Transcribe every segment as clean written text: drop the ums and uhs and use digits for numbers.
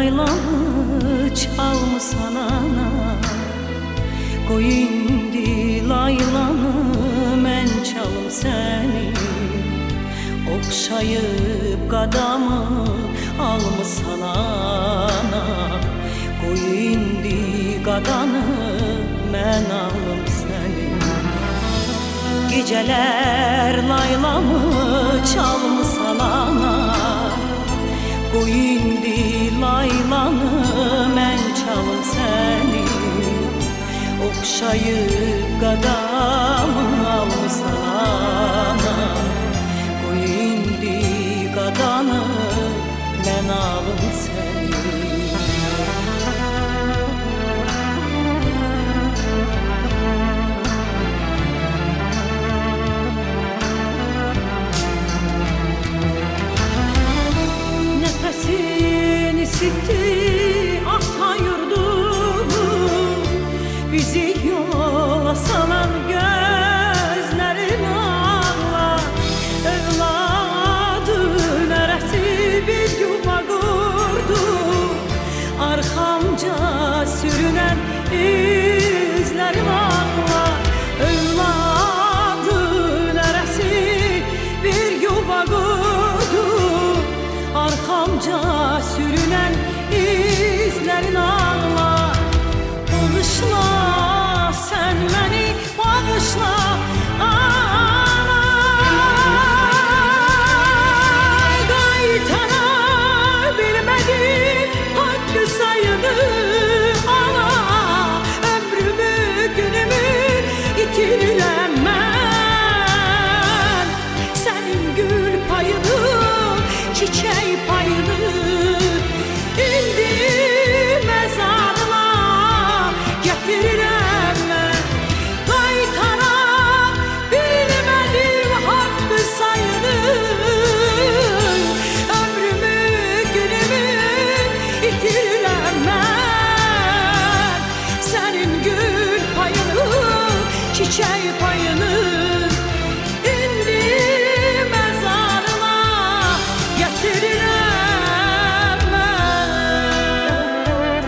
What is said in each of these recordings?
laylanı çalmısan ana, qoy indi laylanı mən çalım səni. Oxşayıb qadamı almısan ana, qoy indi qadanı mən alım səni. Gecələr laylamı çalmısan ana, qoy indi laylanı mən çalım səni. Oxşayıb qadamı almısan ana, qoy indi qadanı mən alım səni. Nefesini sitti ata yurdu, bizi yola salan gözlerin ağlar. Evladın ərəsi bir yuva qurdu, arxamca sürünən izlərin ağlar. Evladın ərəsi bir yuva qurdu, arxamca sürünən izlərin ağlar. Bağışla sən məni, bağışla ana, qaytara bilmədim haqqı sayını ana. Ömrümü, günümü itirirəm mən, sənin gül payını, çiçək payını indi məzarına gətirirəm mən. Qaytara bilmədim haqqı sayını, ömrümü, günümü itirirəm mən, sənin gül payını, çiçək payını indi məzarına gətirirəm mən.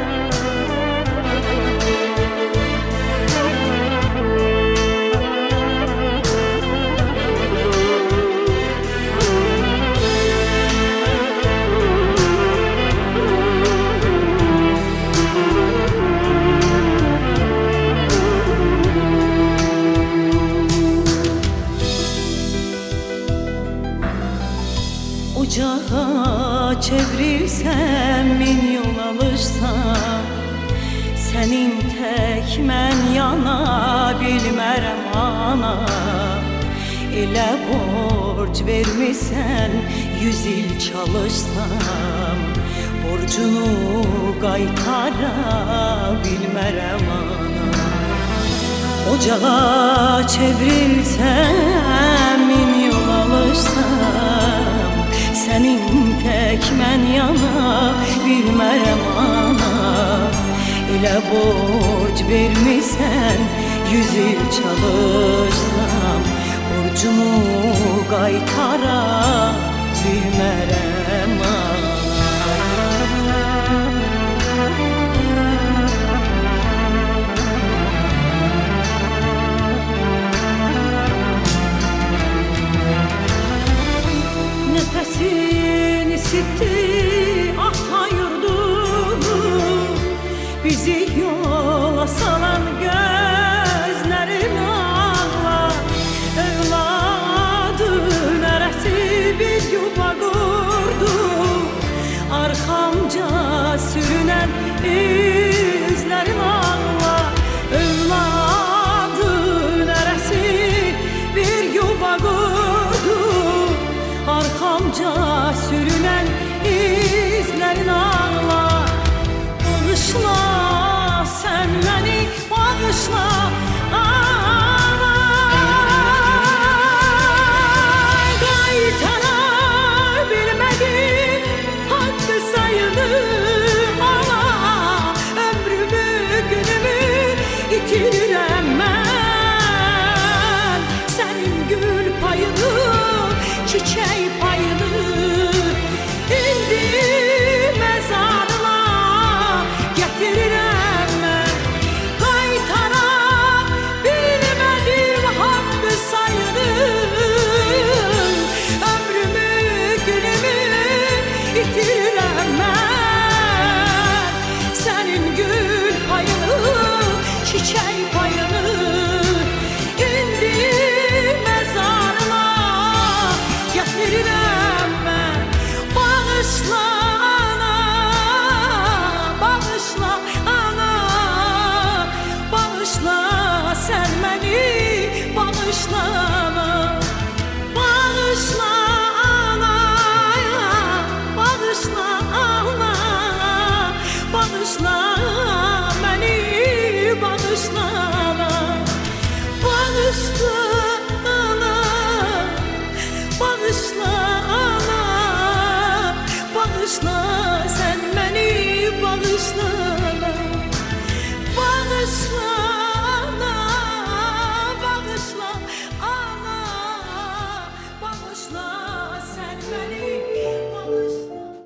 Ocağa çevrilsəm, min yol alırsam, sənin tək mən yana bilmərəm ana. Elə borc vermisən, 100 il çalışsam, borcunu qaytara bilmərəm ana. Ocağa çevrilsəm, min yol alırsam, sənin tək mən yana bilmərəm ana. Elə borc vermisən, 100 il çalışsam, borcumu qaytara bilmərəm ana. Nefesini sitti ata yurdu, bizi yola salan gözlerin ağlar. Evladın ərəsi bir yuva qurdu, arxamca sürünən izlərin ağlar. Evladın ərəsi bir yuva qurdu, arxamca sürünən izlərin ağlar. Bağışla sən məni, bağışla ana, qaytara bilmədim haqqı sayını ana. Ömrümü, günümü itirirəm mən, sənin gül payını, çiçək payını indi məzarına bağışla